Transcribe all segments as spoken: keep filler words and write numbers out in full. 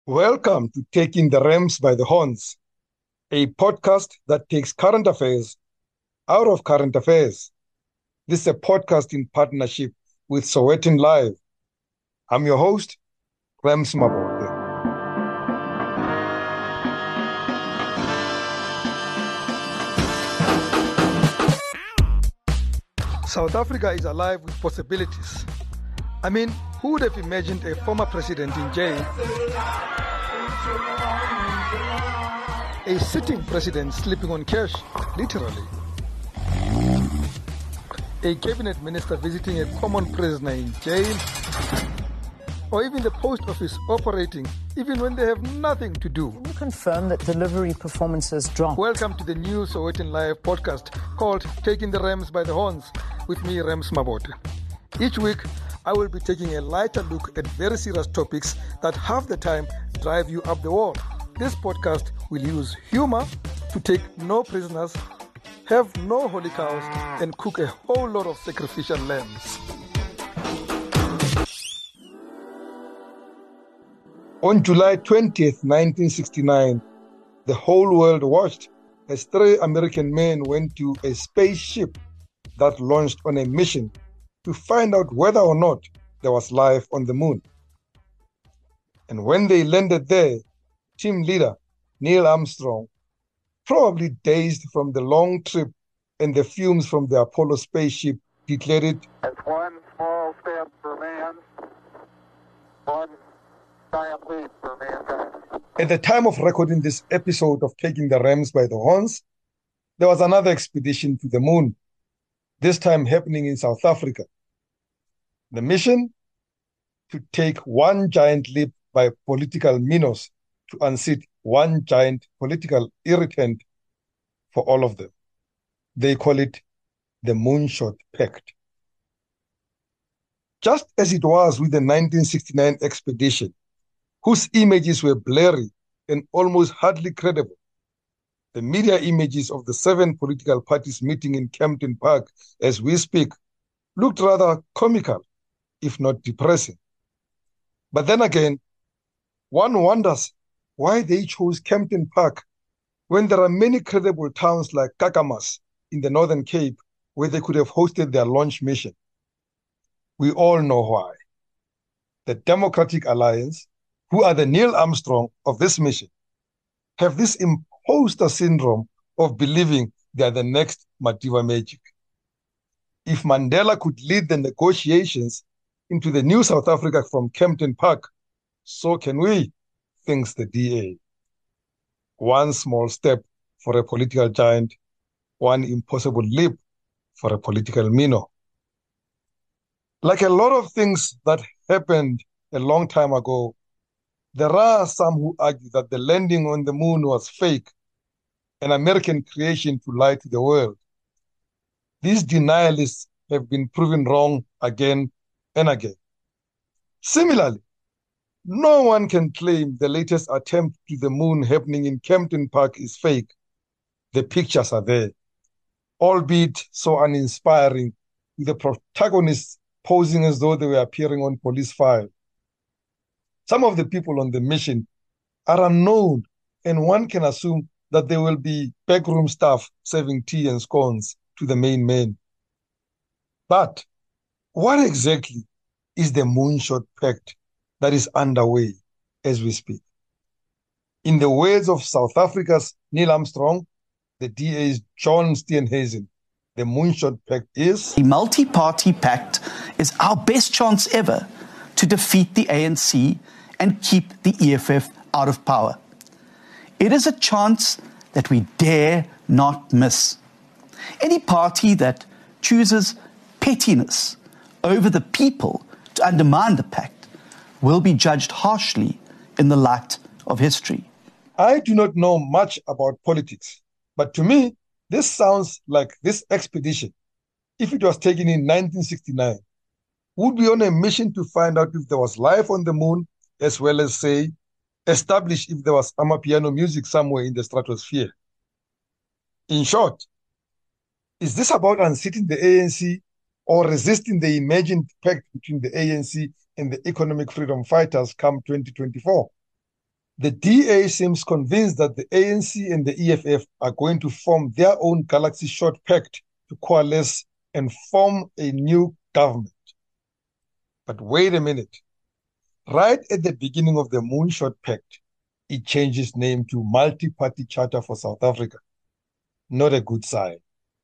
Welcome to Taking the Rams by the Horns, a podcast that takes current affairs out of current affairs. This is a podcast in partnership with Sowetan Live. I'm your host, Rams Mabode. South Africa is alive with possibilities. I mean, who would have imagined a former president in jail? A sitting president sleeping on cash, literally. A cabinet minister visiting a common prisoner in jail. Or even the post office operating even when they have nothing to do. Can you confirm that delivery performances dropped? Welcome to the new Sowetan Live podcast called Taking the Rams by the Horns with me, Rams Mabote. Each week, I will be taking a lighter look at very serious topics that half the time drive you up the wall. This podcast will use humor to take no prisoners, have no holy cows, and cook a whole lot of sacrificial lambs. On July twentieth, nineteen sixty-nine, the whole world watched as three American men went to a spaceship that launched on a mission to find out whether or not there was life on the moon. And when they landed there, team leader Neil Armstrong, probably dazed from the long trip and the fumes from the Apollo spaceship, declared it, "It's one small step for man, one giant leap for mankind." At the time of recording this episode of Taking the Rams by the Horns, there was another expedition to the moon, this time happening in South Africa. The mission? To take one giant leap by political minnows to unseat one giant political irritant for all of them. They call it the Moonshot Pact. Just as it was with the nineteen sixty-nine expedition, whose images were blurry and almost hardly credible, the media images of the seven political parties meeting in Kempton Park as we speak looked rather comical, if not depressing. But then again, one wonders why they chose Kempton Park when there are many credible towns like Kakamas in the Northern Cape where they could have hosted their launch mission. We all know why. The Democratic Alliance, who are the Neil Armstrong of this mission, have this imposter syndrome of believing they are the next Madiba Magic. If Mandela could lead the negotiations into the new South Africa from Kempton Park, so can we, thinks the D A. One small step for a political giant, one impossible leap for a political minnow. Like a lot of things that happened a long time ago, there are some who argue that the landing on the moon was fake, an American creation to lie to the world. These denialists have been proven wrong again and again. Similarly, no one can claim the latest attempt to the moon happening in Kempton Park is fake. The pictures are there, albeit so uninspiring, with the protagonists posing as though they were appearing on police file. Some of the people on the mission are unknown, and one can assume that there will be backroom staff serving tea and scones to the main men. But what exactly is the Moonshot Pact that is underway as we speak? In the words of South Africa's Neil Armstrong, the D A's John Steenhuisen, the Moonshot Pact is... The multi-party pact is our best chance ever to defeat the A N C and keep the E F F out of power. It is a chance that we dare not miss. Any party that chooses pettiness over the people to undermine the pact will be judged harshly in the light of history. I do not know much about politics, but to me, this sounds like this expedition, if it was taken in nineteen sixty-nine, would be on a mission to find out if there was life on the moon, as well as, say, establish if there was amapiano music somewhere in the stratosphere. In short, is this about unseating the A N C or resisting the imagined pact between the A N C and the economic freedom fighters come twenty twenty-four? The D A seems convinced that the A N C and the E F F are going to form their own Galaxy Short Pact to coalesce and form a new government. But wait a minute. Right at the beginning of the Moonshot Pact, it changes name to Multi-Party Charter for South Africa. Not a good sign.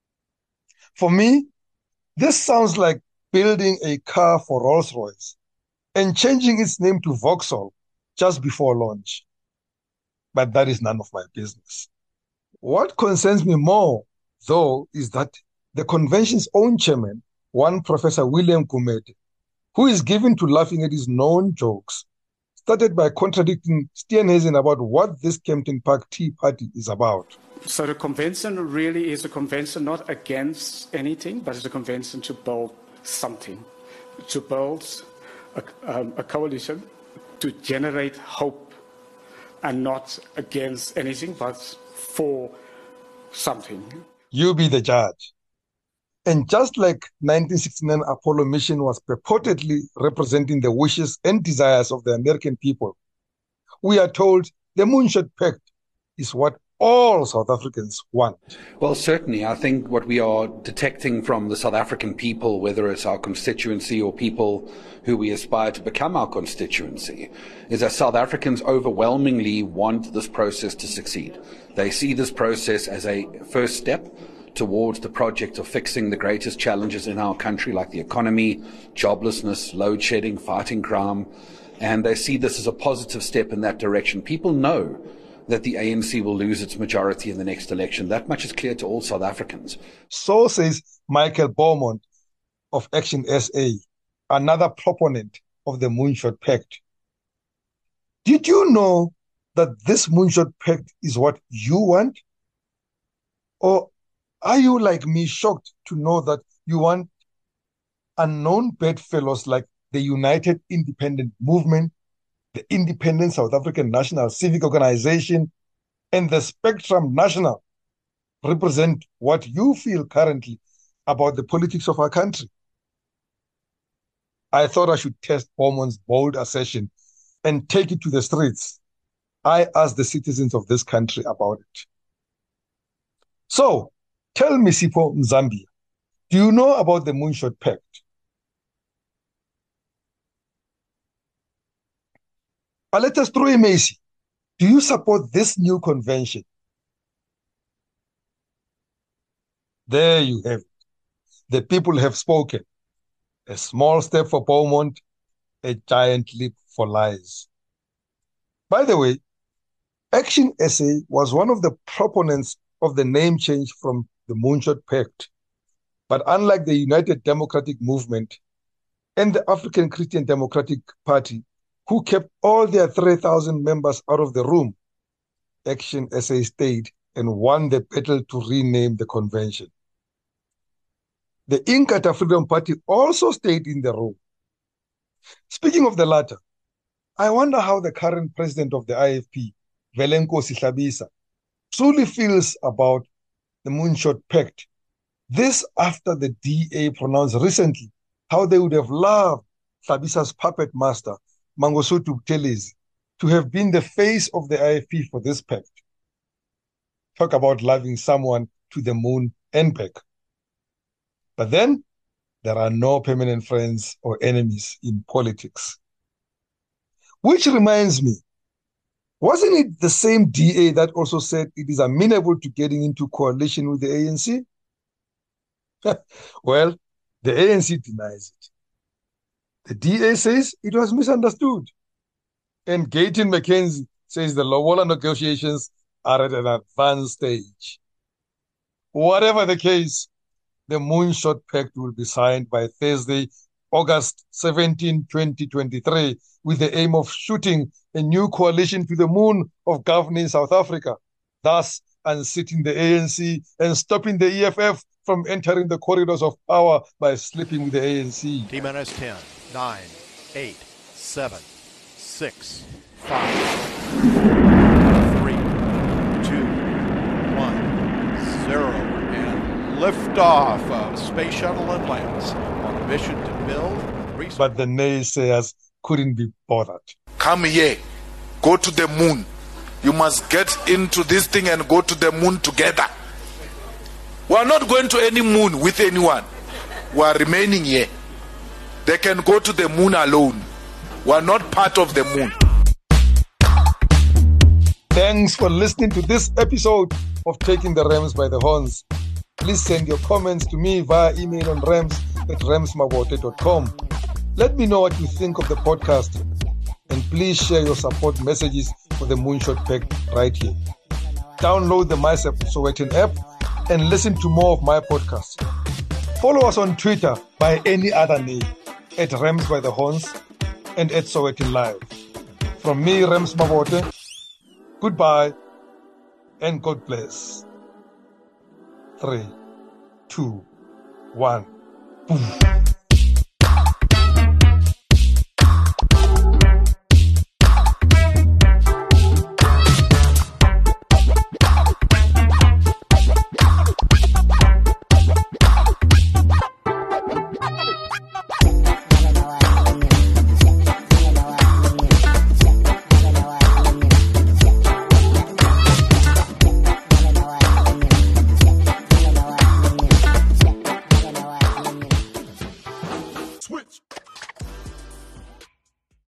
For me, this sounds like building a car for Rolls-Royce and changing its name to Vauxhall just before launch. But that is none of my business. What concerns me more, though, is that the convention's own chairman, one Professor William Gumede, who is given to laughing at his known jokes, started by contradicting Steenhuisen about what this Kempton Park Tea Party is about. So the convention really is a convention not against anything, but it's a convention to build something, to build a, um, a coalition, to generate hope, and not against anything, but for something. You be the judge. And just like nineteen sixty-nine Apollo mission was purportedly representing the wishes and desires of the American people, we are told the Moonshot Pact is what all South Africans want. Well, certainly. I think what we are detecting from the South African people, whether it's our constituency or people who we aspire to become our constituency, is that South Africans overwhelmingly want this process to succeed. They see this process as a first step towards the project of fixing the greatest challenges in our country, like the economy, joblessness, load shedding, fighting crime, and they see this as a positive step in that direction. People know that the A N C will lose its majority in the next election. That much is clear to all South Africans. So says Michael Beaumont of Action S A, another proponent of the Moonshot Pact. Did you know that this Moonshot Pact is what you want? Or are you like me shocked to know that you want unknown bedfellows like the United Independent Movement, the Independent South African National Civic Organization, and the Spectrum National represent what you feel currently about the politics of our country? I thought I should test Beaumont's bold assertion and take it to the streets. I asked the citizens of this country about it. So, tell me, Sipho Mzambia, do you know about the Moonshot Pact? Aletas Troemesi, do you support this new convention? There you have it. The people have spoken. A small step for Beaumont, a giant leap for lies. By the way, Action S A was one of the proponents of the name change from the Moonshot Pact. But unlike the United Democratic Movement and the African Christian Democratic Party, who kept all their three thousand members out of the room, Action S A stayed and won the battle to rename the convention. The Inkatha Freedom Party also stayed in the room. Speaking of the latter, I wonder how the current president of the I F P, Velenkosi Hlabisa, truly feels about the Moonshot Pact. This after the D A pronounced recently how they would have loved Hlabisa's puppet master, Mangosuthu Buthelezi, to have been the face of the I F P for this pact. Talk about loving someone to the moon and back. But then, there are no permanent friends or enemies in politics. Which reminds me, wasn't it the same D A that also said it is amenable to getting into coalition with the A N C? Well, the A N C denies it. The D A says it was misunderstood. And Gayton McKenzie says the Lobola negotiations are at an advanced stage. Whatever the case, the Moonshot Pact will be signed by Thursday, August seventeenth, twenty twenty-three, with the aim of shooting a new coalition to the moon of governing South Africa, thus unseating the A N C and stopping the E F F from entering the corridors of power by sleeping with the A N C. T-minus ten, nine, eight, seven, six, five, three, two, one, zero, and liftoff of Space Shuttle Atlantis on a mission to build. But the naysayers couldn't be bothered. Come here go to the moon. You must get into this thing and go to the moon together. We are not going to any moon with anyone. We are remaining here. They can go to the moon alone. We are not part of the moon. Thanks for listening to this episode of Taking the Rams by the Horns. Please send your comments to me via email on rams at ramsmabote dot com. Let me know what you think of the podcast. And please share your support messages for the Moonshot Pact right here. Download the MySap Sowetan app and listen to more of my podcasts. Follow us on Twitter by any other name, at Rams by the Horns and at Sowetan Live. From me, Rams Mabote, goodbye and God bless. Three, two, one, boom.